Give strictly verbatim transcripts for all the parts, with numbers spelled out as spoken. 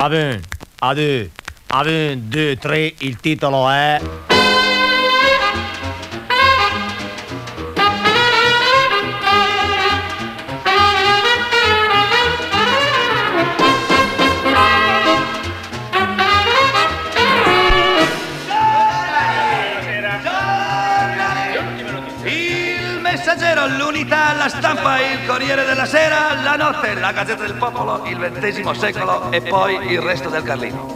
un, a due, a un, due, tre, il titolo è... L'Unità, La Stampa, il Corriere della Sera, La Notte, la Gazzetta del Popolo, il ventesimo secolo e poi il resto del Carlino.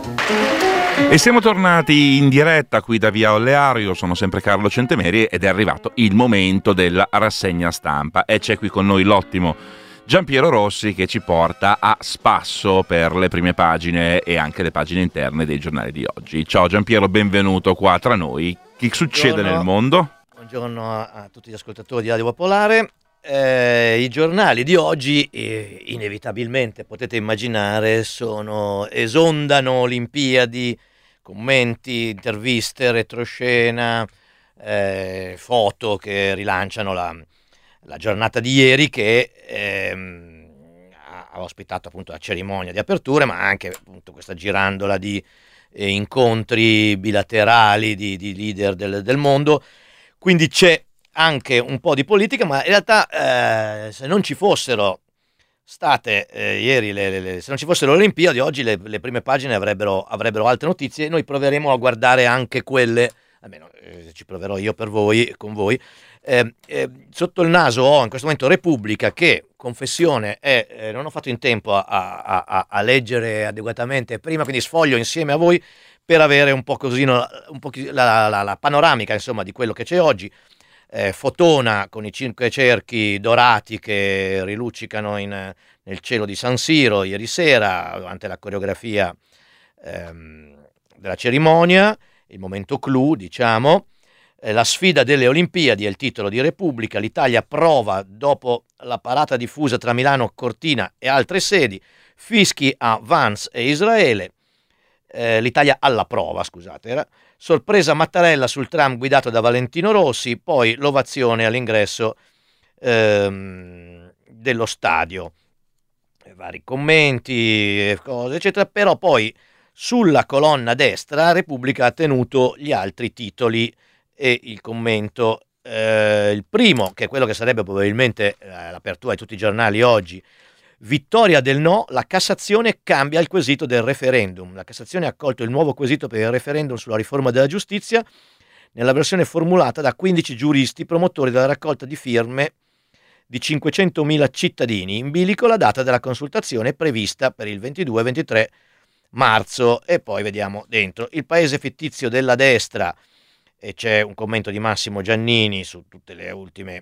E siamo tornati in diretta qui da Via Olleario, sono sempre Carlo Centemeri ed è arrivato il momento della rassegna stampa e c'è qui con noi l'ottimo Giampiero Rossi che ci porta a spasso per le prime pagine e anche le pagine interne dei giornali di oggi. Ciao Giampiero, benvenuto qua tra noi. Che succede Buongiorno. nel mondo? Buongiorno a, a tutti gli ascoltatori di Radio Popolare. Eh, I giornali di oggi, eh, inevitabilmente, potete immaginare, sono esondano Olimpiadi, commenti, interviste, retroscena, eh, foto che rilanciano la, la giornata di ieri che ehm, ha ospitato appunto la cerimonia di apertura, ma anche appunto questa girandola di eh, incontri bilaterali di, di leader del, del mondo. Quindi c'è anche un po' di politica, ma in realtà eh, se non ci fossero state eh, ieri, le, le, le, se non ci fossero le Olimpiadi, oggi le, le prime pagine avrebbero, avrebbero altre notizie e noi proveremo a guardare anche quelle, almeno eh, ci proverò io per voi, con voi. Eh, eh, sotto il naso ho in questo momento Repubblica che, confessione, è, eh, non ho fatto in tempo a, a, a, a leggere adeguatamente prima, quindi sfoglio insieme a voi per avere un po' così un po' la, la, la panoramica insomma di quello che c'è oggi. Eh, fotona con i cinque cerchi dorati che riluccicano in, nel cielo di San Siro ieri sera durante la coreografia ehm, della cerimonia, il momento clou diciamo. Eh, la sfida delle Olimpiadi è il titolo di Repubblica, l'Italia prova dopo la parata diffusa tra Milano, Cortina e altre sedi, fischi a Vance e Israele. Eh, l'Italia alla prova, scusate, era sorpresa Mattarella sul tram guidato da Valentino Rossi, poi l'ovazione all'ingresso ehm, dello stadio, e vari commenti, e cose, eccetera, però poi sulla colonna destra Repubblica ha tenuto gli altri titoli e il commento, eh, il primo, che è quello che sarebbe probabilmente eh, l'apertura di tutti i giornali oggi. Vittoria del no, la Cassazione cambia il quesito del referendum. La Cassazione ha accolto il nuovo quesito per il referendum sulla riforma della giustizia nella versione formulata da quindici giuristi promotori della raccolta di firme di cinquecentomila cittadini. In bilico la data della consultazione è prevista per il ventidue ventitré marzo. E poi vediamo dentro il paese fittizio della destra e c'è un commento di Massimo Giannini su tutte le ultime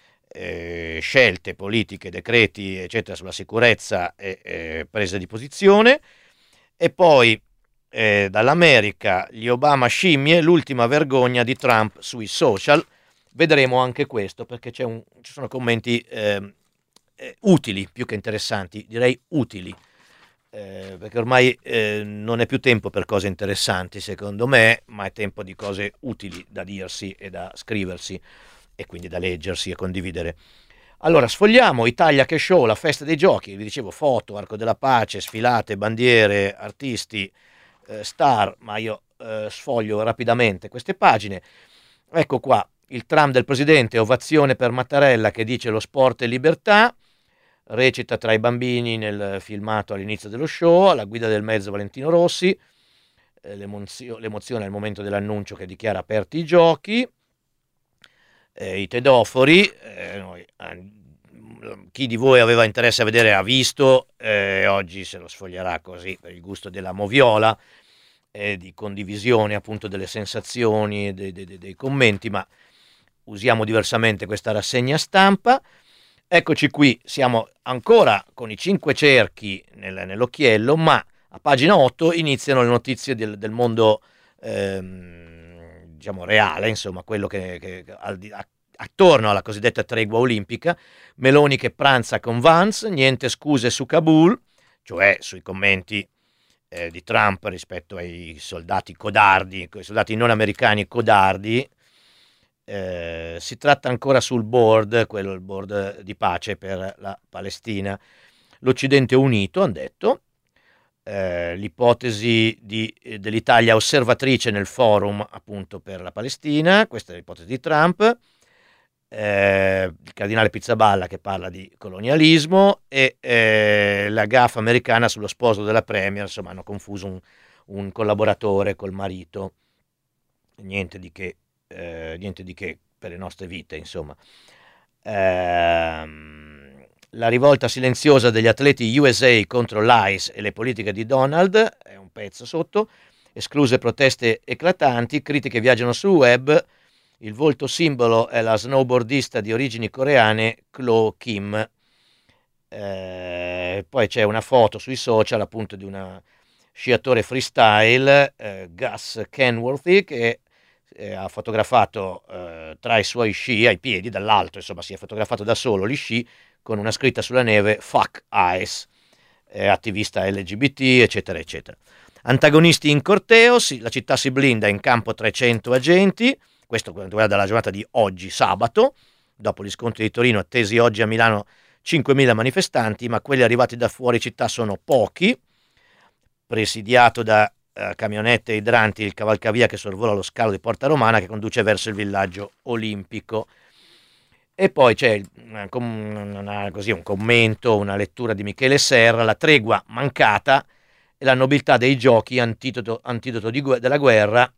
Eh, scelte politiche, decreti eccetera sulla sicurezza e eh, prese di posizione. E poi eh, dall'America gli Obama scimmie, l'ultima vergogna di Trump sui social. Vedremo anche questo perché c'è un, ci sono commenti eh, eh, utili più che interessanti, direi utili, eh, perché ormai eh, non è più tempo per cose interessanti secondo me, ma è tempo di cose utili da dirsi e da scriversi e quindi da leggersi e condividere. Allora, sfogliamo Italia che show, la festa dei giochi, vi dicevo foto, arco della pace, sfilate, bandiere, artisti, eh, star, ma io eh, sfoglio rapidamente queste pagine. Ecco qua, il tram del presidente, ovazione per Mattarella che dice lo sport è libertà, recita tra i bambini nel filmato all'inizio dello show, alla guida del mezzo Valentino Rossi, eh, l'emozio- l'emozione al momento dell'annuncio che dichiara aperti i giochi. Eh, i tedofori, eh, noi, eh, chi di voi aveva interesse a vedere ha visto, eh, oggi se lo sfoglierà così per il gusto della moviola, eh, di condivisione appunto delle sensazioni e dei, dei, dei commenti, ma usiamo diversamente questa rassegna stampa. Eccoci qui, siamo ancora con i cinque cerchi nel, nell'occhiello, ma a pagina otto iniziano le notizie del, del mondo ehm, diciamo reale, insomma quello che, che al di, a, attorno alla cosiddetta tregua olimpica. Meloni che pranza con Vance, niente scuse su Kabul, cioè sui commenti eh, di Trump rispetto ai soldati codardi, ai soldati non americani codardi. Eh, si tratta ancora sul board, quello il board di pace per la Palestina. L'Occidente unito, hanno detto. eh, l'ipotesi di, eh, dell'Italia osservatrice nel forum appunto per la Palestina, questa è l'ipotesi di Trump, eh, il cardinale Pizzaballa che parla di colonialismo e eh, la gaffa americana sullo sposo della Premier, insomma hanno confuso un, un collaboratore col marito, niente di che, eh, niente di che per le nostre vite, insomma. Ehm, la rivolta silenziosa degli atleti U S A contro l'I C E e le politiche di Donald, è un pezzo sotto, escluse proteste eclatanti, critiche viaggiano sul web, il volto simbolo è la snowboardista di origini coreane Chloe Kim. Eh, poi c'è una foto sui social appunto di una sciatore freestyle, eh, Gus Kenworthy, che eh, ha fotografato eh, tra i suoi sci ai piedi, dall'alto, insomma si è fotografato da solo gli sci con una scritta sulla neve Fuck Ice, eh, attivista L G B T, eccetera, eccetera. Antagonisti in corteo, si, la città si blinda, in campo trecento agenti, questo riguarda la giornata di oggi, sabato, dopo gli scontri di Torino, attesi oggi a Milano cinquemila manifestanti, ma quelli arrivati da fuori città sono pochi, presidiato da uh, camionette idranti il cavalcavia che sorvola lo scalo di Porta Romana che conduce verso il villaggio olimpico. E poi c'è una, una, così, un commento, una lettura di Michele Serra, la tregua mancata e la nobiltà dei giochi, antidoto, antidoto di, della guerra.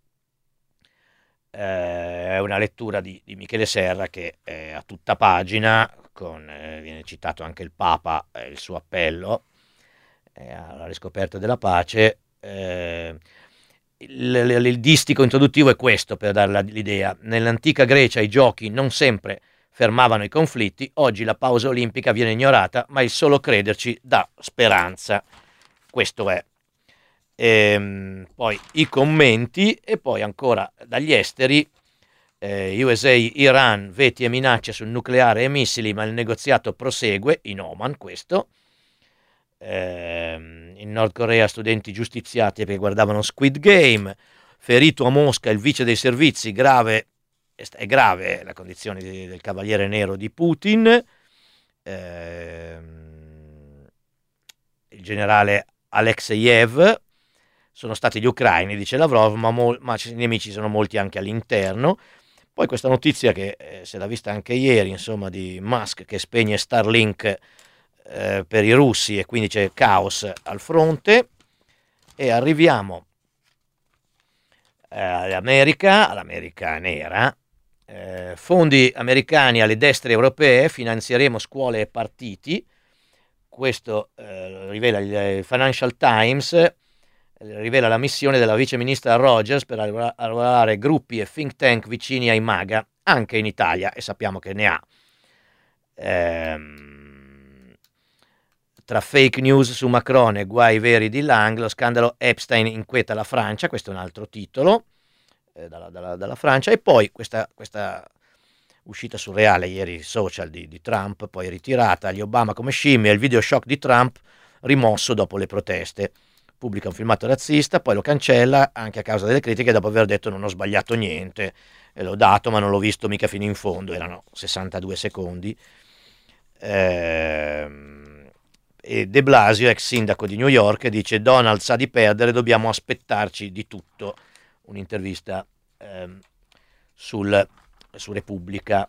Eh, è una lettura di, di Michele Serra che è a tutta pagina, con, eh, viene citato anche il Papa, eh, il suo appello eh, alla riscoperta della pace. Eh, il, il, il distico introduttivo è questo, per dare l'idea. Nell'antica Grecia i giochi non sempre fermavano i conflitti, oggi la pausa olimpica viene ignorata, ma il solo crederci dà speranza. Questo è. E, poi i commenti, e poi ancora dagli esteri, eh, U S A, Iran, veti e minacce sul nucleare e missili, ma il negoziato prosegue, in Oman questo. Eh, in Nord Corea studenti giustiziati perché guardavano Squid Game, ferito a Mosca il vice dei servizi, grave, è grave la condizione di, del cavaliere nero di Putin. Eh, il generale Alexeyev, sono stati gli ucraini, dice Lavrov, ma, mol- ma i nemici sono molti anche all'interno. Poi questa notizia che eh, se l'ha vista anche ieri, insomma, di Musk che spegne Starlink eh, per i russi e quindi c'è caos al fronte. E arriviamo eh, all'America, all'America nera. Eh, fondi americani alle destre europee, finanzieremo scuole e partiti. Questo eh, rivela il Financial Times, eh, rivela la missione della vice ministra Rogers per arruolare gruppi e think tank vicini ai MAGA anche in Italia, e sappiamo che ne ha. Ehm, tra fake news su Macron e guai veri di Lang, lo scandalo Epstein inquieta la Francia, questo è un altro titolo eh, dalla, dalla, dalla Francia. E poi questa, questa uscita surreale ieri social di, di Trump, poi ritirata, gli Obama come scimmie, il video shock di Trump rimosso dopo le proteste, pubblica un filmato razzista, poi lo cancella anche a causa delle critiche dopo aver detto non ho sbagliato niente, e l'ho dato ma non l'ho visto mica fino in fondo, erano sessantadue secondi. Ehm, e De Blasio, ex sindaco di New York, dice Donald sa di perdere, dobbiamo aspettarci di tutto, un'intervista ehm, sul su Repubblica.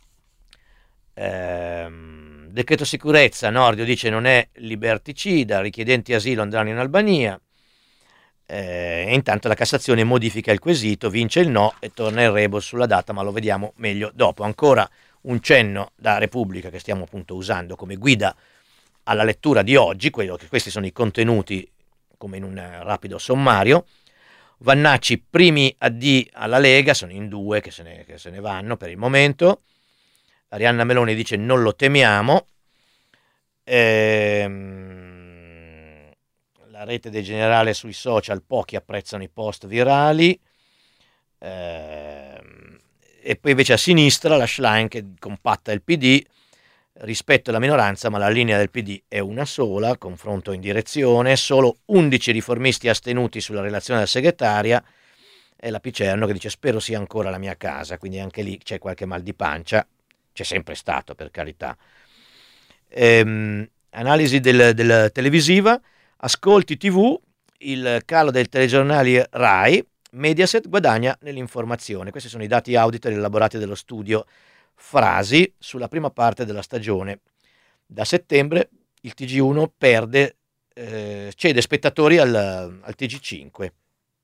Ehm, decreto sicurezza, Nordio dice non è liberticida, richiedenti asilo andranno in Albania, eh, e intanto la Cassazione modifica il quesito, vince il no e torna il rebus sulla data, ma lo vediamo meglio dopo. Ancora un cenno da Repubblica che stiamo appunto usando come guida alla lettura di oggi, quello che questi sono i contenuti come in un rapido sommario. Vannacci, primi addii alla Lega, sono in due che se, ne, che se ne vanno per il momento. Arianna Meloni dice non lo temiamo. Ehm, la rete dei generali sui social, pochi apprezzano i post virali. Ehm, e poi invece a sinistra la Schlein che compatta il P D, rispetto alla minoranza, ma la linea del P D è una sola, confronto in direzione, solo undici riformisti astenuti sulla relazione della segretaria, e la Picerno che dice spero sia ancora la mia casa, quindi anche lì c'è qualche mal di pancia, c'è sempre stato per carità. Ehm, analisi del, del televisiva, Ascolti tivù, il calo del telegiornale Rai, Mediaset guadagna nell'informazione. Questi sono i dati auditor elaborati dallo studio Frasi sulla prima parte della stagione. Da settembre il T G uno perde, eh, cede spettatori al, al T G cinque.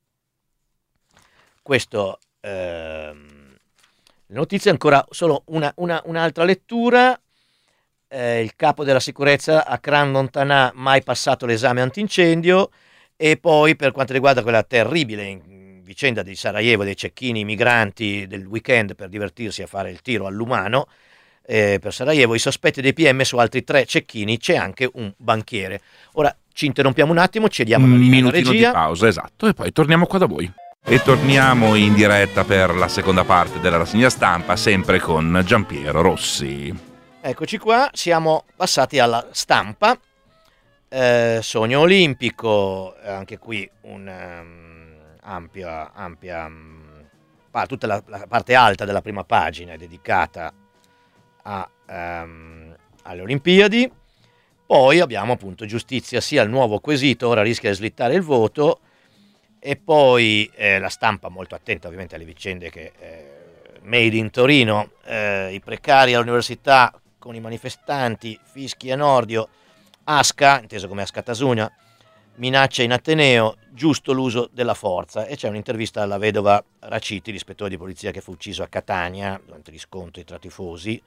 Questo, ehm, le notizie, ancora solo una, una, un'altra lettura. Eh, il capo della sicurezza Akram Montanà mai passato l'esame antincendio. E poi, per quanto riguarda quella terribile vicenda di Sarajevo, dei cecchini migranti del weekend per divertirsi a fare il tiro all'umano, eh, per Sarajevo, i sospetti dei P M su altri tre cecchini, c'è anche un banchiere. Ora ci interrompiamo un attimo, cediamo la Un linea alla minutino di regia. pausa, esatto, e poi torniamo qua da voi. E torniamo in diretta per la seconda parte della rassegna stampa, sempre con Giampiero Rossi. Eccoci qua, siamo passati alla stampa. Eh, sogno olimpico, anche qui un um, ampia, ampia um, pa- tutta la, la parte alta della prima pagina è dedicata a, um, alle Olimpiadi. Poi abbiamo appunto giustizia sia il nuovo quesito, ora rischia di slittare il voto, e poi eh, la stampa molto attenta ovviamente alle vicende che eh, made in Torino, eh, i precari all'università con i manifestanti, fischi a Nordio, Asca, inteso come Asca Tasugna, minaccia in Ateneo, giusto l'uso della forza. E c'è un'intervista alla vedova Raciti, l'ispettore di polizia che fu ucciso a Catania durante gli scontri tra tifosi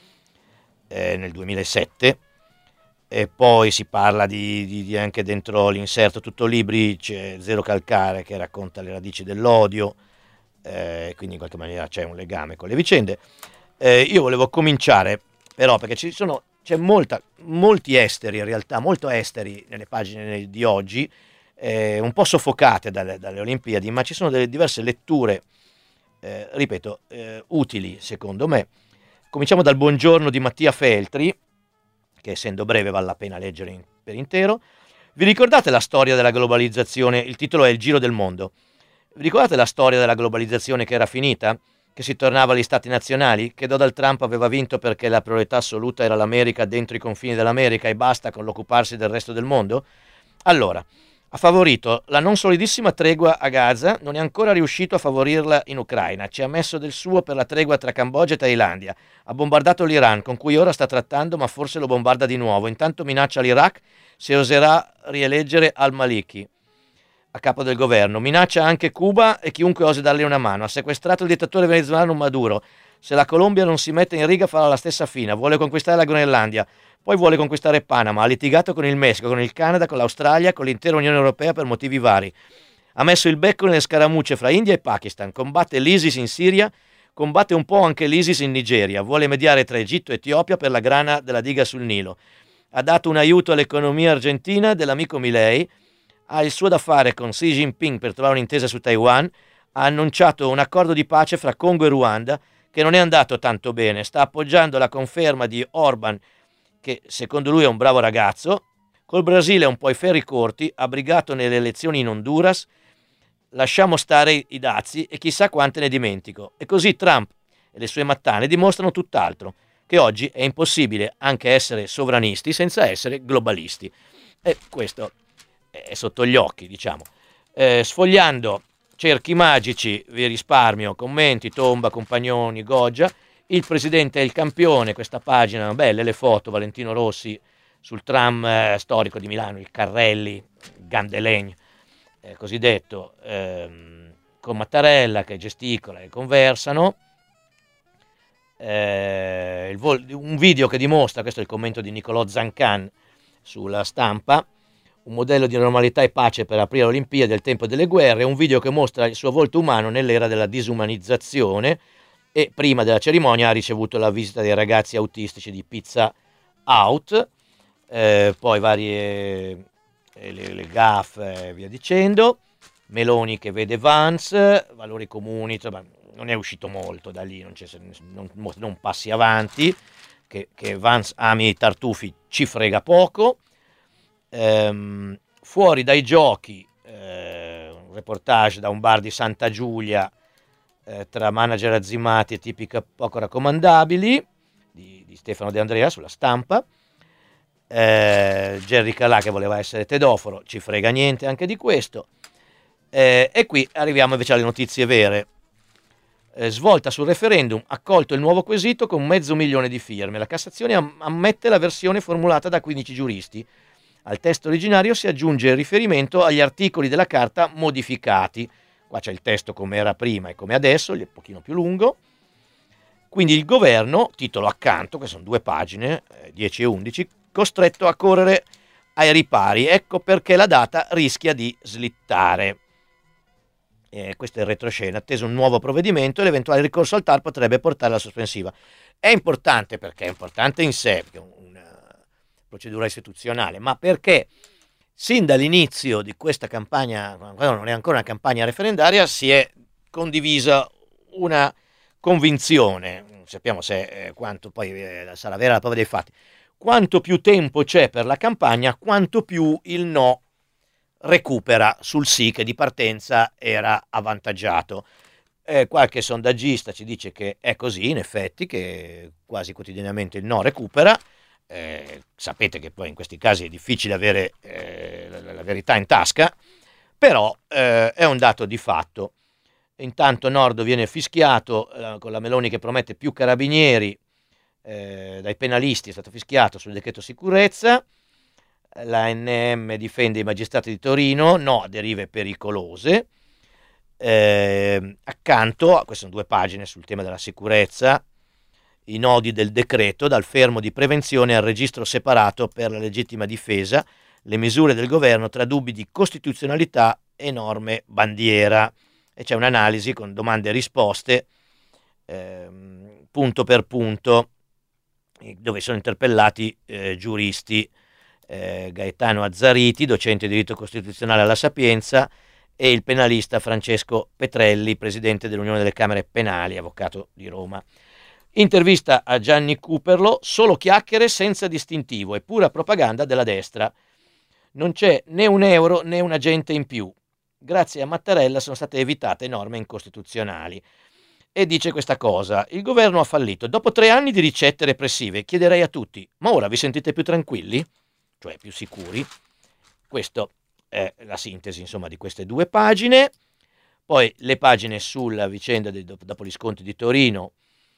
eh, nel duemilasette. E poi si parla di, di, di anche dentro l'inserto tutto libri, c'è Zero Calcare che racconta le radici dell'odio, eh, quindi in qualche maniera c'è un legame con le vicende. Eh, io volevo cominciare però perché ci sono c'è molta, molti esteri in realtà, molto esteri nelle pagine di oggi, eh, un po' soffocate dalle, dalle Olimpiadi, ma ci sono delle diverse letture, eh, ripeto, eh, utili secondo me. Cominciamo dal buongiorno di Mattia Feltri, che essendo breve vale la pena leggere in, per intero. Vi ricordate la storia della globalizzazione? Il titolo è Il giro del mondo. Vi ricordate la storia della globalizzazione che era finita? Che si tornava agli stati nazionali, che Donald Trump aveva vinto perché la priorità assoluta era l'America dentro i confini dell'America e basta con l'occuparsi del resto del mondo? Allora, ha favorito la non solidissima tregua a Gaza, non è ancora riuscito a favorirla in Ucraina, ci ha messo del suo per la tregua tra Cambogia e Thailandia, ha bombardato l'Iran, con cui ora sta trattando ma forse lo bombarda di nuovo, intanto minaccia l'Iraq se oserà rieleggere al-Maliki a capo del governo, minaccia anche Cuba e chiunque osi darle una mano, ha sequestrato il dittatore venezuelano Maduro, se la Colombia non si mette in riga farà la stessa fine, vuole conquistare la Groenlandia, poi vuole conquistare Panama, ha litigato con il Messico, con il Canada, con l'Australia, con l'intera Unione Europea per motivi vari, ha messo il becco nelle scaramucce fra India e Pakistan, combatte l'ISIS in Siria, combatte un po' anche l'ISIS in Nigeria, vuole mediare tra Egitto e Etiopia per la grana della diga sul Nilo, ha dato un aiuto all'economia argentina dell'amico Milei, ha il suo da fare con Xi Jinping per trovare un'intesa su Taiwan, ha annunciato un accordo di pace fra Congo e Ruanda che non è andato tanto bene, sta appoggiando la conferma di Orban, che secondo lui è un bravo ragazzo, col Brasile un po' i ferri corti, ha brigato nelle elezioni in Honduras, lasciamo stare i dazi e chissà quante ne dimentico. E così Trump e le sue mattane dimostrano tutt'altro, che oggi è impossibile anche essere sovranisti senza essere globalisti. E questo è sotto gli occhi, diciamo. Eh, sfogliando cerchi magici, vi risparmio commenti, Tomba, Compagnoni, Goggia, il presidente è il campione, questa pagina, belle le foto, Valentino Rossi sul tram eh, storico di Milano, il Carrelli, Gandelegno, eh, cosiddetto, ehm, con Mattarella che gesticola e conversano, eh, il vol- un video che dimostra, questo è il commento di Nicolò Zancan sulla Stampa, un modello di normalità e pace per aprire l'Olimpiadi del tempo delle guerre, un video che mostra il suo volto umano nell'era della disumanizzazione, e prima della cerimonia ha ricevuto la visita dei ragazzi autistici di Pizza Out, eh, poi varie eh, le, le gaffe e via dicendo, Meloni che vede Vance, valori comuni, insomma, non è uscito molto da lì, non, c'è, non, non passi avanti, che, che Vance ami i tartufi ci frega poco. Ehm, fuori dai giochi, eh, un reportage da un bar di Santa Giulia eh, tra manager azzimati e tipi poco raccomandabili di, di Stefano De Andrea sulla Stampa. eh, Gerry Calà che voleva essere tedoforo, ci frega niente anche di questo. Eh, e qui arriviamo invece alle notizie vere. Eh, svolta sul referendum, accolto il nuovo quesito con mezzo milione di firme. La Cassazione am- ammette la versione formulata da quindici giuristi. Al testo originario si aggiunge il riferimento agli articoli della Carta modificati. Qua c'è il testo come era prima e come adesso, un pochino più lungo. Quindi il governo, titolo accanto, che sono due pagine, eh, dieci e undici, costretto a correre ai ripari. Ecco perché la data rischia di slittare. Eh, questo è il retroscena, atteso un nuovo provvedimento e l'eventuale ricorso al T A R potrebbe portare alla sospensiva. È importante perché è importante in sé, perché è una procedura istituzionale, ma perché sin dall'inizio di questa campagna, quando non è ancora una campagna referendaria, si è condivisa una convinzione, non sappiamo se eh, quanto poi eh, sarà vera la prova dei fatti, quanto più tempo c'è per la campagna, quanto più il no recupera sul sì che di partenza era avvantaggiato. Eh, qualche sondaggista ci dice che è così, in effetti, che quasi quotidianamente il no recupera. Eh, sapete che poi in questi casi è difficile avere eh, la, la verità in tasca, però eh, è un dato di fatto. Intanto Nordo viene fischiato eh, con la Meloni che promette più carabinieri, eh, dai penalisti è stato fischiato sul decreto sicurezza. La N M difende i magistrati di Torino, no a derive pericolose. Eh, accanto, queste sono due pagine sul tema della sicurezza, i nodi del decreto, dal fermo di prevenzione al registro separato per la legittima difesa, le misure del governo tra dubbi di costituzionalità e norme bandiera. E c'è un'analisi con domande e risposte, eh, punto per punto, dove sono interpellati eh, giuristi. Eh, Gaetano Azzariti, docente di diritto costituzionale alla Sapienza, e il penalista Francesco Petrelli, presidente dell'Unione delle Camere Penali, avvocato di Roma. Intervista a Gianni Cooperlo, solo chiacchiere senza distintivo e pura propaganda della destra. Non c'è né un euro né un agente in più. Grazie a Mattarella sono state evitate norme incostituzionali. E dice questa cosa: il governo ha fallito. Dopo tre anni di ricette repressive chiederei a tutti, ma ora vi sentite più tranquilli? Cioè più sicuri. Questa è la sintesi, insomma, di queste due pagine. Poi le pagine sulla vicenda di, dopo gli scontri di Torino,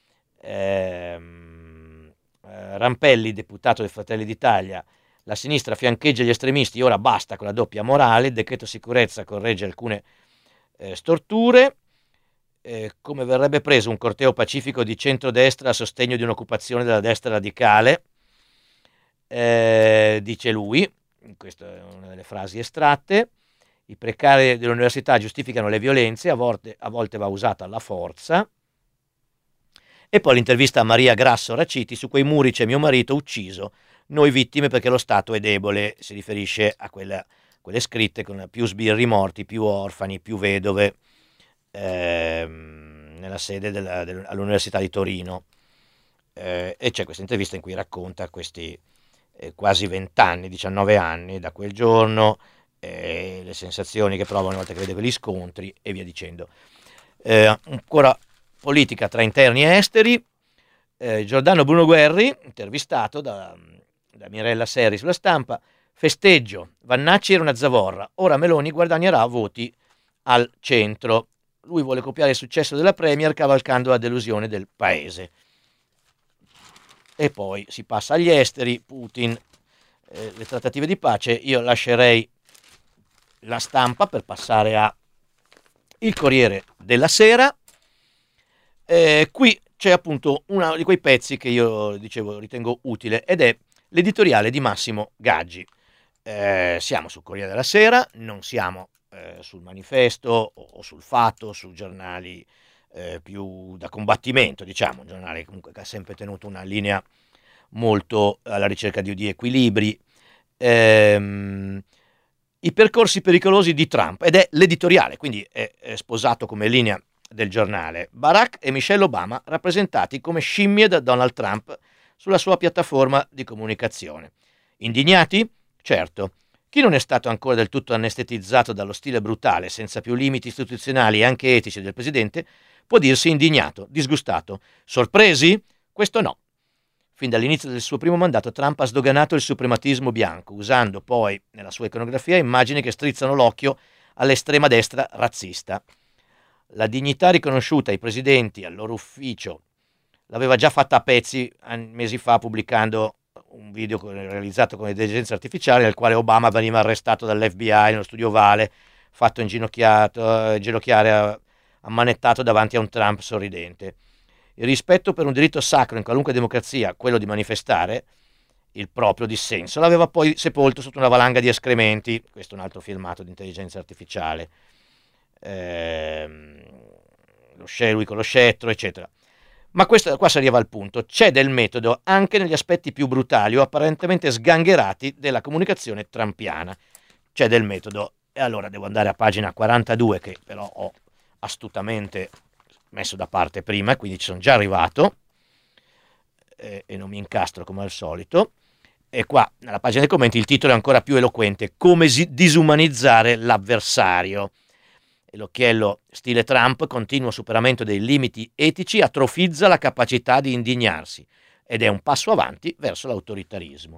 ehm, eh, Rampelli, deputato dei Fratelli d'Italia, la sinistra fiancheggia gli estremisti, ora basta con la doppia morale, il decreto sicurezza corregge alcune eh, storture, eh, come verrebbe preso un corteo pacifico di centrodestra a sostegno di un'occupazione della destra radicale. Eh, dice lui, questa è una delle frasi estratte, i precari dell'università giustificano le violenze, a volte, a volte va usata la forza. E poi l'intervista a Maria Grasso Raciti, su quei muri c'è mio marito ucciso, noi vittime perché lo Stato è debole, si riferisce a quella, quelle scritte con più sbirri morti, più orfani, più vedove, ehm, nella sede della, della, all'Università di Torino. Eh, e c'è questa intervista in cui racconta questi Eh, quasi vent'anni, diciannove anni da quel giorno, eh, le sensazioni che prova una volta che vede quegli scontri e via dicendo. Eh, ancora politica tra interni e esteri, eh, Giordano Bruno Guerri, intervistato da, da Mirella Serri sulla Stampa, festeggio, Vannacci era una zavorra, ora Meloni guadagnerà voti al centro, lui vuole copiare il successo della Premier cavalcando la delusione del paese. E poi si passa agli esteri, Putin, eh, le trattative di pace. Io lascerei la Stampa per passare a il Corriere della Sera. Eh, qui c'è appunto uno di quei pezzi che io dicevo ritengo utile ed è l'editoriale di Massimo Gaggi. Eh, siamo sul Corriere della Sera, non siamo eh, sul Manifesto o, o sul Fatto, su giornali Eh, più da combattimento, diciamo, un giornale comunque che ha sempre tenuto una linea molto alla ricerca di, di equilibri. Ehm, i percorsi pericolosi di Trump, ed è l'editoriale, quindi è, è sposato come linea del giornale. Barack e Michelle Obama rappresentati come scimmie da Donald Trump sulla sua piattaforma di comunicazione. Indignati? Certo. Chi non è stato ancora del tutto anestetizzato dallo stile brutale, senza più limiti istituzionali e anche etici del presidente, può dirsi indignato, disgustato. Sorpresi? Questo no. Fin dall'inizio del suo primo mandato Trump ha sdoganato il suprematismo bianco, usando poi nella sua iconografia immagini che strizzano l'occhio all'estrema destra razzista. La dignità riconosciuta ai presidenti, al loro ufficio, l'aveva già fatta a pezzi mesi fa pubblicando un video realizzato con l'intelligenza artificiale nel quale Obama veniva arrestato dall'F B I nello studio ovale, fatto inginocchiato, ginocchiare ammanettato davanti a un Trump sorridente. Il rispetto per un diritto sacro in qualunque democrazia, quello di manifestare il proprio dissenso, l'aveva poi sepolto sotto una valanga di escrementi. Questo è un altro filmato di intelligenza artificiale. Ehm, lo lui con lo scettro, eccetera. Ma questo, qua si arriva al punto. C'è del metodo anche negli aspetti più brutali o apparentemente sgangherati della comunicazione trumpiana. C'è del metodo. E allora devo andare a pagina quarantadue, che però ho astutamente messo da parte prima, e quindi ci sono già arrivato eh, e non mi incastro come al solito. E qua nella pagina dei commenti il titolo è ancora più eloquente: come disumanizzare l'avversario. E l'occhiello stile Trump, continuo superamento dei limiti etici, atrofizza la capacità di indignarsi ed è un passo avanti verso l'autoritarismo.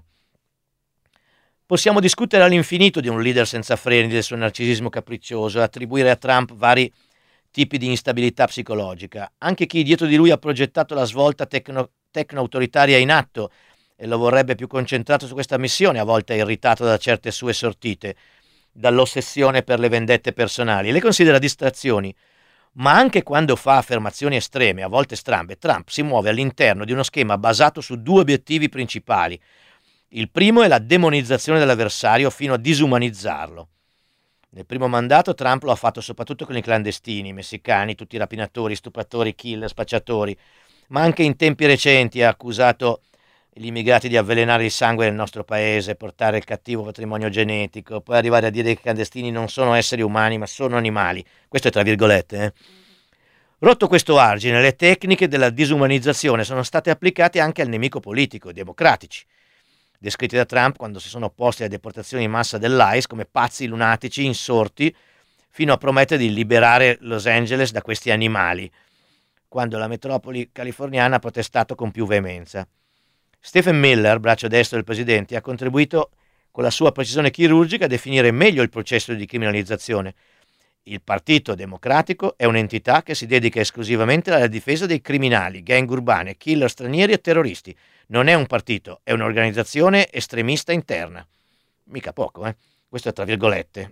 Possiamo discutere all'infinito di un leader senza freni, del suo narcisismo capriccioso, attribuire a Trump vari tipi di instabilità psicologica. Anche chi dietro di lui ha progettato la svolta tecno, tecno-autoritaria in atto e lo vorrebbe più concentrato su questa missione, a volte è irritato da certe sue sortite, dall'ossessione per le vendette personali, e le considera distrazioni. Ma anche quando fa affermazioni estreme, a volte strambe, Trump si muove all'interno di uno schema basato su due obiettivi principali. Il primo è la demonizzazione dell'avversario fino a disumanizzarlo. Nel primo mandato Trump lo ha fatto soprattutto con i clandestini, i messicani, tutti i rapinatori, stupratori, killer, spacciatori, ma anche in tempi recenti ha accusato gli immigrati di avvelenare il sangue del nostro paese, portare il cattivo patrimonio genetico, poi arrivare a dire che i clandestini non sono esseri umani ma sono animali. Questo è tra virgolette. Eh. Rotto questo argine, le tecniche della disumanizzazione sono state applicate anche al nemico politico, i democratici, descritti da Trump quando si sono opposti alle deportazioni in massa dell'I C E come pazzi lunatici insorti, fino a promettere di liberare Los Angeles da questi animali, quando la metropoli californiana ha protestato con più veemenza. Stephen Miller, braccio destro del presidente, ha contribuito con la sua precisione chirurgica a definire meglio il processo di criminalizzazione. Il Partito Democratico è un'entità che si dedica esclusivamente alla difesa dei criminali, gang urbane, killer stranieri e terroristi. Non è un partito, è un'organizzazione estremista interna. Mica poco, eh? Questo è tra virgolette.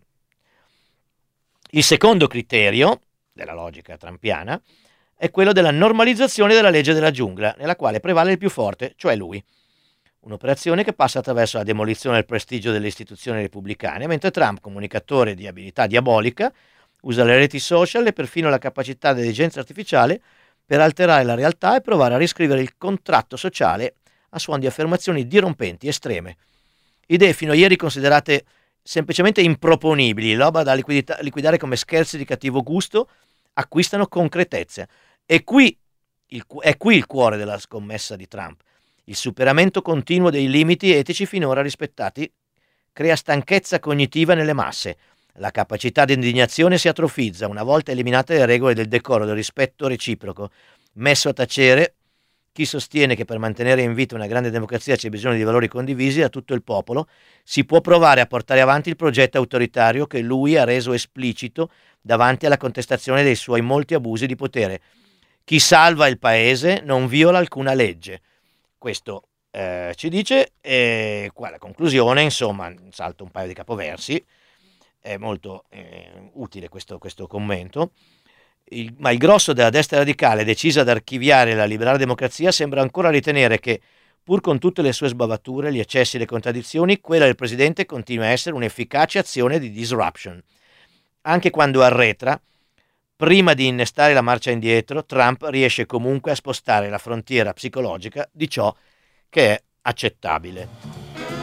Il secondo criterio della logica trumpiana è quello della normalizzazione della legge della giungla, nella quale prevale il più forte, cioè lui. Un'operazione che passa attraverso la demolizione del prestigio delle istituzioni repubblicane, mentre Trump, comunicatore di abilità diabolica, usa le reti social e perfino la capacità dell'intelligenza artificiale per alterare la realtà e provare a riscrivere il contratto sociale a suon di affermazioni dirompenti, estreme. Idee fino a ieri considerate semplicemente improponibili, roba da liquidita- liquidare come scherzi di cattivo gusto, acquistano concretezza. E qui il, è qui il cuore della scommessa di Trump. Il superamento continuo dei limiti etici finora rispettati crea stanchezza cognitiva nelle masse. La capacità di indignazione si atrofizza una volta eliminate le regole del decoro, del rispetto reciproco. Messo a tacere chi sostiene che per mantenere in vita una grande democrazia c'è bisogno di valori condivisi da tutto il popolo, si può provare a portare avanti il progetto autoritario che lui ha reso esplicito davanti alla contestazione dei suoi molti abusi di potere. Chi salva il paese non viola alcuna legge. Questo eh, ci dice, e qua la conclusione, insomma, salto un paio di capoversi, è molto eh, utile questo, questo commento. Il, ma il grosso della destra radicale, decisa ad archiviare la liberale democrazia, sembra ancora ritenere che, pur con tutte le sue sbavature, gli eccessi e le contraddizioni, quella del presidente continua a essere un'efficace azione di disruption. Anche quando arretra, prima di innestare la marcia indietro, Trump riesce comunque a spostare la frontiera psicologica di ciò che è accettabile.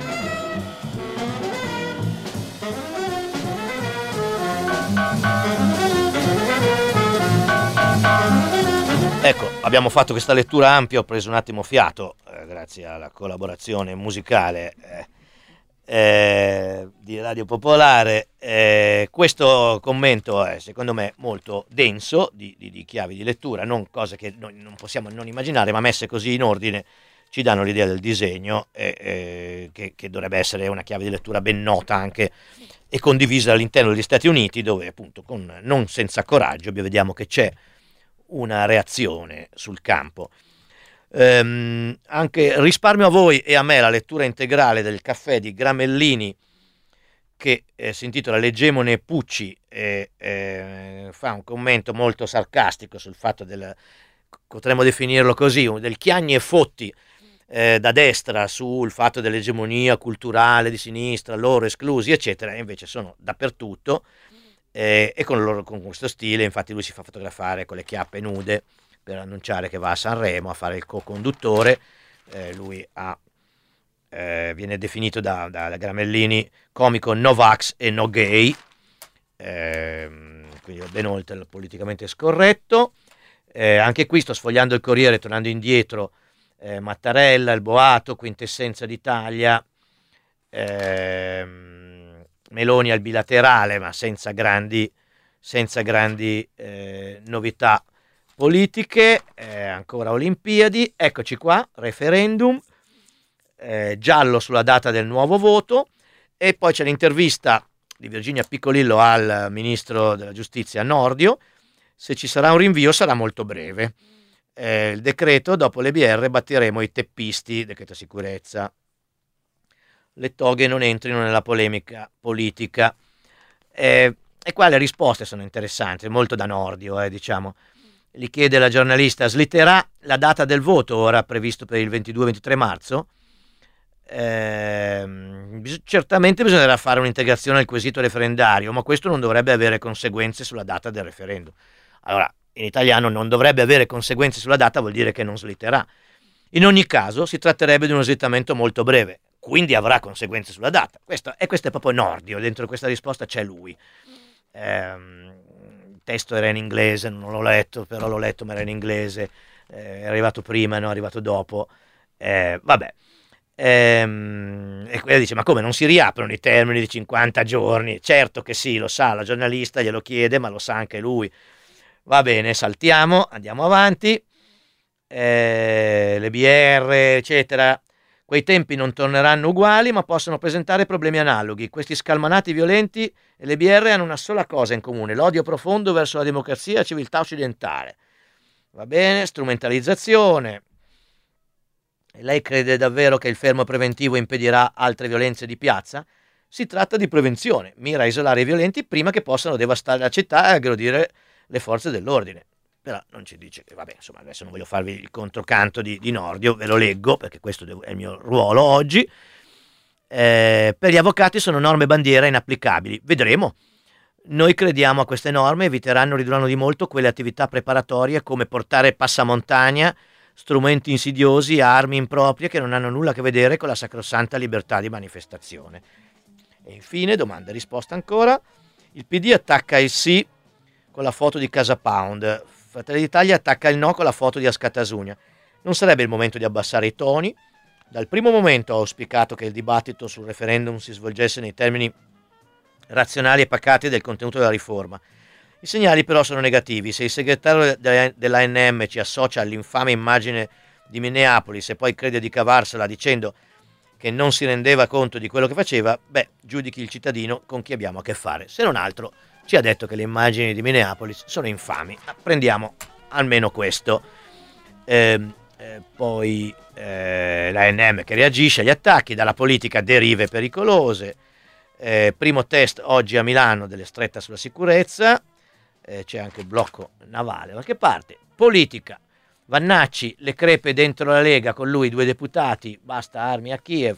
Ecco, abbiamo fatto questa lettura ampia, ho preso un attimo fiato, eh, grazie alla collaborazione musicale eh, eh, di Radio Popolare. Eh, questo commento è secondo me molto denso di, di, di chiavi di lettura, non cose che noi non possiamo non immaginare, ma messe così in ordine ci danno l'idea del disegno, eh, eh, che, che dovrebbe essere una chiave di lettura ben nota anche e condivisa all'interno degli Stati Uniti, dove appunto con non senza coraggio vediamo che c'è una reazione sul campo. Ehm, anche risparmio a voi e a me la lettura integrale del Caffè di Gramellini, che eh, si intitola L'egemone Pucci, e eh, fa un commento molto sarcastico sul fatto del, potremmo definirlo così, del chiagni e fotti eh, da destra sul fatto dell'egemonia culturale di sinistra, loro esclusi eccetera, e invece sono dappertutto, eh, e con, loro, con questo stile infatti lui si fa fotografare con le chiappe nude per annunciare che va a Sanremo a fare il co-conduttore. eh, lui ha Eh, viene definito da, da, da Gramellini comico no vax e no gay, eh, quindi ben oltre il politicamente scorretto. Eh, anche qui sto sfogliando il Corriere, tornando indietro, eh, Mattarella, il boato, quintessenza d'Italia, eh, Meloni al bilaterale, ma senza grandi, senza grandi eh, novità politiche, eh, ancora Olimpiadi, eccoci qua, referendum, Eh, giallo sulla data del nuovo voto, e poi c'è l'intervista di Virginia Piccolillo al ministro della giustizia Nordio. Se ci sarà un rinvio sarà molto breve, eh, il decreto dopo le B R batteremo i teppisti, decreto sicurezza, le toghe non entrino nella polemica politica, eh, e qua le risposte sono interessanti, molto da Nordio, eh, diciamo. Gli chiede la giornalista: slitterà la data del voto ora previsto per il ventidue ventitré marzo? Eh, certamente bisognerà fare un'integrazione al quesito referendario, ma questo non dovrebbe avere conseguenze sulla data del referendum. Allora, in italiano non dovrebbe avere conseguenze sulla data vuol dire che non slitterà. In ogni caso si tratterebbe di uno slittamento molto breve, quindi avrà conseguenze sulla data. Questo, e questo è proprio Nordio, dentro questa risposta c'è lui. Eh, il testo era in inglese, non l'ho letto, però l'ho letto ma era in inglese, eh, è arrivato prima, no, è arrivato dopo, eh, vabbè. Ehm, e quella dice: ma come, non si riaprono i termini di cinquanta giorni? Certo che sì, lo sa, la giornalista glielo chiede, ma lo sa anche lui. Va bene, saltiamo, andiamo avanti. Eh, le B R eccetera, quei tempi non torneranno uguali, ma possono presentare problemi analoghi. Questi scalmanati violenti e le B R hanno una sola cosa in comune: l'odio profondo verso la democrazia e la civiltà occidentale. Va bene, strumentalizzazione. E lei crede davvero che il fermo preventivo impedirà altre violenze di piazza? Si tratta di prevenzione, mira a isolare i violenti prima che possano devastare la città e aggredire le forze dell'ordine. Però non ci dice che, vabbè, insomma, adesso non voglio farvi il controcanto di, di Nordio, ve lo leggo perché questo è il mio ruolo oggi. Eh, per gli avvocati sono norme bandiera inapplicabili, vedremo. Noi crediamo a queste norme, eviteranno, ridurranno di molto quelle attività preparatorie come portare passamontagna, strumenti insidiosi, armi improprie che non hanno nulla a che vedere con la sacrosanta libertà di manifestazione. E infine, domanda e risposta ancora, il P D attacca il sì con la foto di Casa Pound, Fratelli d'Italia attacca il no con la foto di Ascatasugna. Non sarebbe il momento di abbassare i toni? Dal primo momento ho auspicato che il dibattito sul referendum si svolgesse nei termini razionali e pacati del contenuto della riforma. I segnali però sono negativi. Se il segretario dell'A N M ci associa all'infame immagine di Minneapolis e poi crede di cavarsela dicendo che non si rendeva conto di quello che faceva, beh, giudichi il cittadino con chi abbiamo a che fare. Se non altro ci ha detto che le immagini di Minneapolis sono infami. Prendiamo almeno questo. Eh, eh, poi eh, l'A N M che reagisce agli attacchi, dalla politica derive pericolose. Eh, primo test oggi a Milano delle strette sulla sicurezza. Eh, c'è anche il blocco navale da qualche parte. Politica, Vannacci, le crepe dentro la Lega, con lui due deputati, basta armi a Kiev.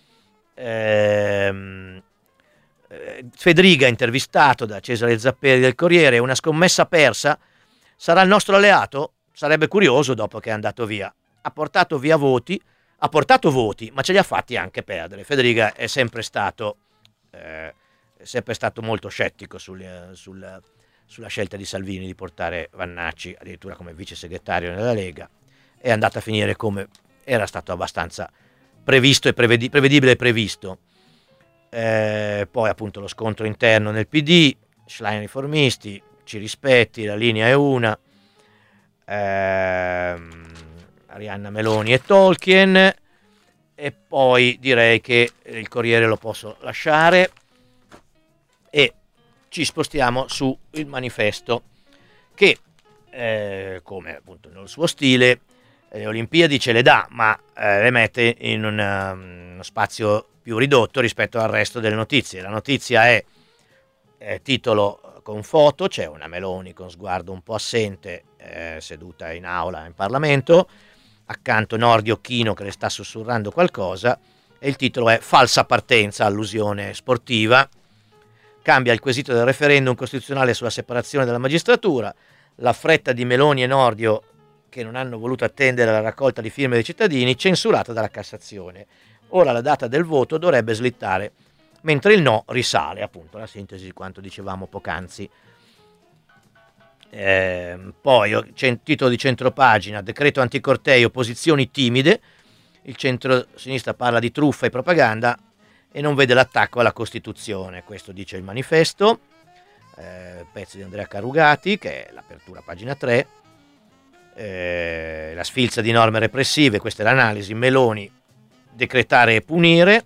ehm, eh, Fedriga intervistato da Cesare Zapperi del Corriere: una scommessa persa, sarà il nostro alleato? Sarebbe curioso dopo che è andato via. Ha portato via voti, ha portato voti, ma ce li ha fatti anche perdere. Fedriga è sempre stato eh, è sempre stato molto scettico sul, sul sulla scelta di Salvini di portare Vannacci addirittura come vice segretario nella Lega. È andata a finire come era stato abbastanza previsto e prevedi- prevedibile e previsto. Eh, poi appunto lo scontro interno nel P D, Schlein riformisti, ci rispetti, la linea è una. Eh, Arianna Meloni e Tolkien, e poi direi che il Corriere lo posso lasciare e ci spostiamo su il Manifesto, che eh, come appunto nel suo stile le Olimpiadi ce le dà, ma eh, le mette in una, uno spazio più ridotto rispetto al resto delle notizie. La notizia è eh, titolo con foto, c'è una Meloni con sguardo un po' assente eh, seduta in aula in Parlamento, accanto Nordio Chino che le sta sussurrando qualcosa, e il titolo è falsa partenza, allusione sportiva. Cambia il quesito del referendum costituzionale sulla separazione della magistratura, la fretta di Meloni e Nordio che non hanno voluto attendere la raccolta di firme dei cittadini, censurata dalla Cassazione. Ora la data del voto dovrebbe slittare, mentre il no risale, appunto la sintesi di quanto dicevamo poc'anzi. Eh, poi titolo di centropagina, decreto anticortei, opposizioni timide, il centro-sinistra parla di truffa e propaganda e non vede l'attacco alla Costituzione, questo dice il Manifesto. Eh, pezzo di Andrea Carugati, che è l'apertura pagina tre. Eh, la sfilza di norme repressive, questa è l'analisi, Meloni, decretare e punire.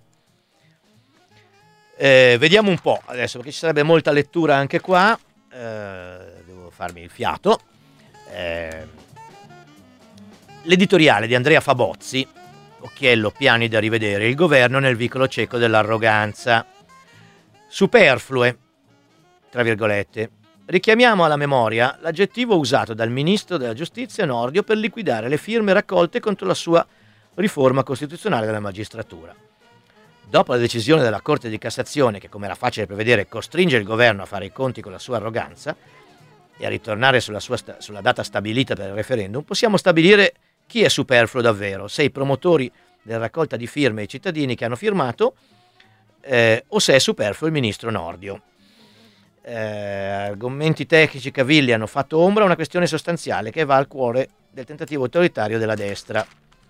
Eh, vediamo un po' adesso, perché ci sarebbe molta lettura anche qua. Eh, devo farmi il fiato. Eh, l'editoriale di Andrea Fabozzi, occhiello, piani da rivedere, il governo nel vicolo cieco dell'arroganza. Superflue, tra virgolette. Richiamiamo alla memoria l'aggettivo usato dal ministro della giustizia Nordio per liquidare le firme raccolte contro la sua riforma costituzionale della magistratura. Dopo la decisione della Corte di Cassazione, che come era facile prevedere costringe il governo a fare i conti con la sua arroganza e a ritornare sulla, sua sta- sulla data stabilita per il referendum, possiamo stabilire chi è superfluo davvero, se i promotori della raccolta di firme e i cittadini che hanno firmato eh, o se è superfluo il ministro Nordio. Eh, argomenti tecnici cavilli hanno fatto ombra a una questione sostanziale che va al cuore del tentativo autoritario della destra.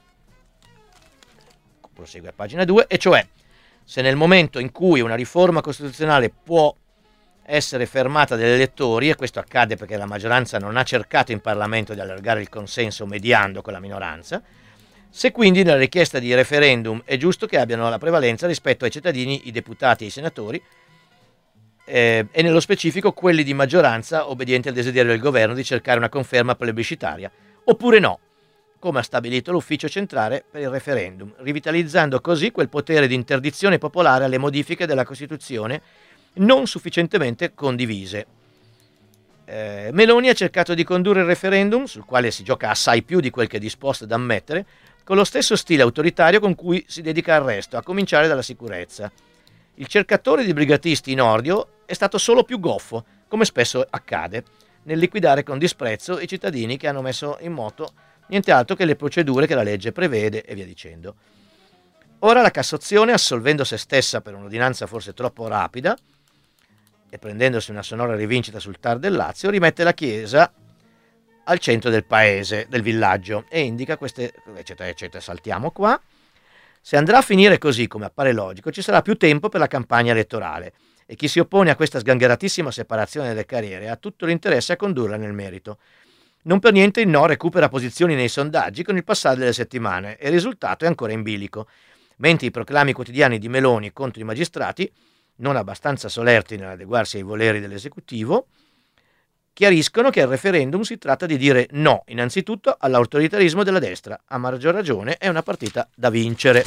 Prosegue a pagina due, e cioè se nel momento in cui una riforma costituzionale può essere fermata dagli elettori, e questo accade perché la maggioranza non ha cercato in Parlamento di allargare il consenso mediando con la minoranza, se quindi nella richiesta di referendum è giusto che abbiano la prevalenza rispetto ai cittadini, i deputati e i senatori, eh, e nello specifico quelli di maggioranza obbedienti al desiderio del governo di cercare una conferma plebiscitaria, oppure no, come ha stabilito l'Ufficio Centrale per il Referendum, rivitalizzando così quel potere di interdizione popolare alle modifiche della Costituzione non sufficientemente condivise. Eh, Meloni ha cercato di condurre il referendum, sul quale si gioca assai più di quel che è disposto ad ammettere, con lo stesso stile autoritario con cui si dedica al resto, a cominciare dalla sicurezza. Il cercatore di brigatisti in Nordio è stato solo più goffo, come spesso accade, nel liquidare con disprezzo i cittadini che hanno messo in moto niente altro che le procedure che la legge prevede e via dicendo. Ora la Cassazione, assolvendo se stessa per un'ordinanza forse troppo rapida e prendendosi una sonora rivincita sul T A R del Lazio, rimette la Chiesa al centro del paese, del villaggio, e indica queste, eccetera, eccetera, saltiamo qua. Se andrà a finire così, come appare logico, ci sarà più tempo per la campagna elettorale e chi si oppone a questa sgangheratissima separazione delle carriere ha tutto l'interesse a condurla nel merito. Non per niente il no recupera posizioni nei sondaggi con il passare delle settimane e il risultato è ancora in bilico, mentre i proclami quotidiani di Meloni contro i magistrati, non abbastanza solerti nell'adeguarsi ai voleri dell'esecutivo, chiariscono che al referendum si tratta di dire no, innanzitutto, all'autoritarismo della destra. A maggior ragione è una partita da vincere.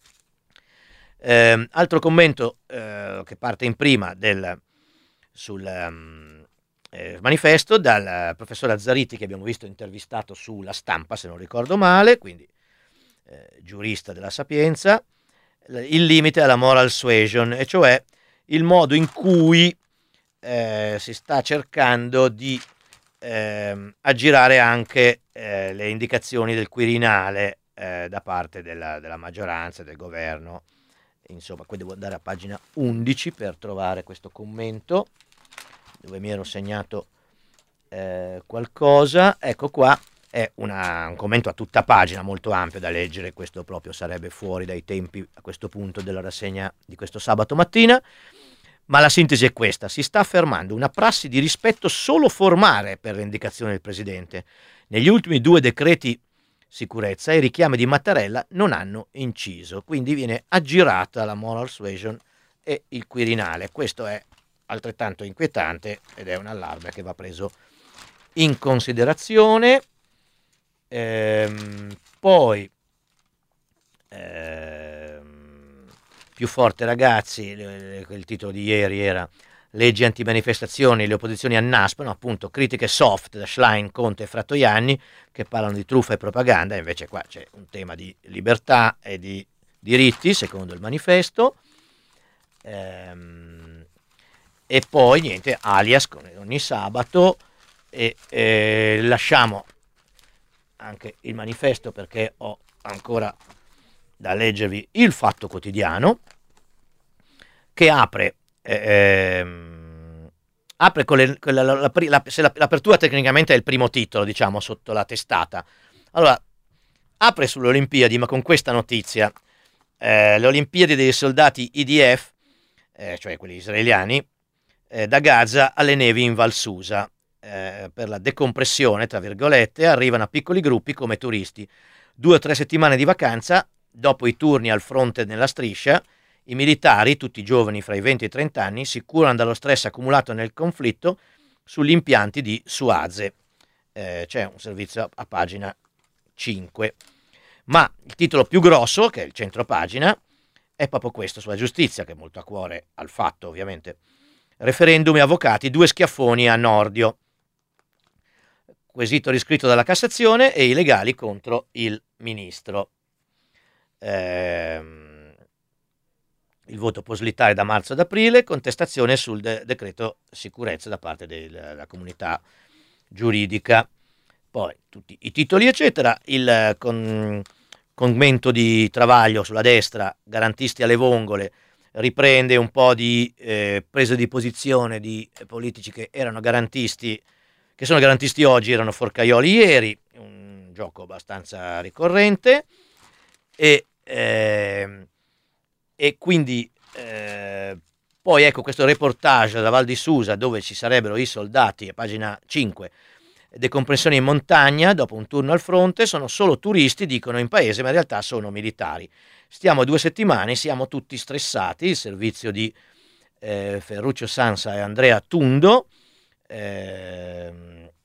Eh, altro commento eh, che parte in prima del, sul um, eh, manifesto dal professor Azzariti, che abbiamo visto intervistato sulla Stampa, se non ricordo male, quindi eh, giurista della Sapienza. Il limite alla moral suasion, e cioè il modo in cui eh, si sta cercando di eh, aggirare anche eh, le indicazioni del Quirinale eh, da parte della, della maggioranza, del governo. Insomma, qui devo andare a pagina undici per trovare questo commento, dove mi ero segnato eh, qualcosa. Ecco qua. È una, un commento a tutta pagina, molto ampio da leggere, questo proprio sarebbe fuori dai tempi a questo punto della rassegna di questo sabato mattina, ma la sintesi è questa: si sta affermando una prassi di rispetto solo formale per le indicazioni del Presidente. Negli ultimi due decreti sicurezza e i richiami di Mattarella non hanno inciso, quindi viene aggirata la moral suasion e il Quirinale. Questo è altrettanto inquietante ed è un allarme che va preso in considerazione. Ehm, poi ehm, più forte ragazzi, il titolo di ieri era leggi antimanifestazioni, le opposizioni annaspano, appunto critiche soft da Schlein, Conte e Frattoianni che parlano di truffa e propaganda, invece qua c'è un tema di libertà e di diritti secondo il manifesto. Ehm, e poi niente, alias con ogni sabato, e eh, lasciamo anche il manifesto perché ho ancora da leggervi il Fatto Quotidiano, che apre ehm, apre con, le, con la, la, la, la, se la, l'apertura tecnicamente è il primo titolo, diciamo, sotto la testata. Allora apre sulle Olimpiadi, ma con questa notizia: eh, le Olimpiadi dei soldati I D F, eh, cioè quelli israeliani, eh, da Gaza alle nevi in Val Susa. Eh, per la decompressione, tra virgolette, arrivano a piccoli gruppi come turisti. Due o tre settimane di vacanza, dopo i turni al fronte nella striscia, i militari, tutti giovani fra i venti e i trenta anni, si curano dallo stress accumulato nel conflitto sugli impianti di Suaze. Eh, c'è un servizio a pagina cinque. Ma il titolo più grosso, che è il centro pagina, è proprio questo, sulla giustizia, che è molto a cuore al Fatto, ovviamente. Referendum e avvocati, due schiaffoni a Nordio. Quesito riscritto dalla Cassazione e i legali contro il ministro. Ehm, il voto può slittare da marzo ad aprile, contestazione sul de- decreto sicurezza da parte della comunità giuridica. Poi tutti i titoli eccetera, il con, commento di Travaglio sulla destra, garantisti alle vongole, riprende un po' di eh, presa di posizione di politici che erano garantisti, che sono garantisti oggi, erano forcaioli ieri, un gioco abbastanza ricorrente, e, eh, e quindi eh, poi ecco questo reportage da Val di Susa dove ci sarebbero i soldati, a pagina cinque, decompressione in montagna, dopo un turno al fronte, sono solo turisti, dicono in paese, ma in realtà sono militari. Stiamo due settimane, siamo tutti stressati, il servizio di eh, Ferruccio Sansa e Andrea Tundo, eh,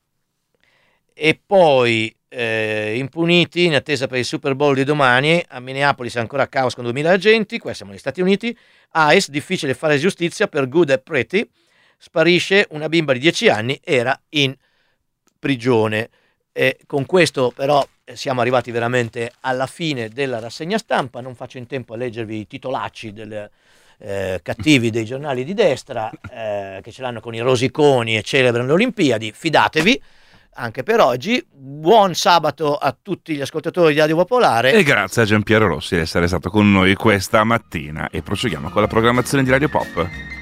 e poi eh, impuniti in attesa per il Super Bowl di domani, a Minneapolis ancora caos con duemila agenti, qua siamo negli Stati Uniti, A E S, difficile fare giustizia per Good and Pretty, sparisce una bimba di dieci anni, era in prigione. E con questo però siamo arrivati veramente alla fine della rassegna stampa, non faccio in tempo a leggervi i titolacci del, eh, cattivi dei giornali di destra eh, che ce l'hanno con i rosiconi e celebrano le Olimpiadi, fidatevi anche per oggi. Buon sabato a tutti gli ascoltatori di Radio Popolare e grazie a Giampiero Rossi di essere stato con noi questa mattina, e proseguiamo con la programmazione di Radio Pop.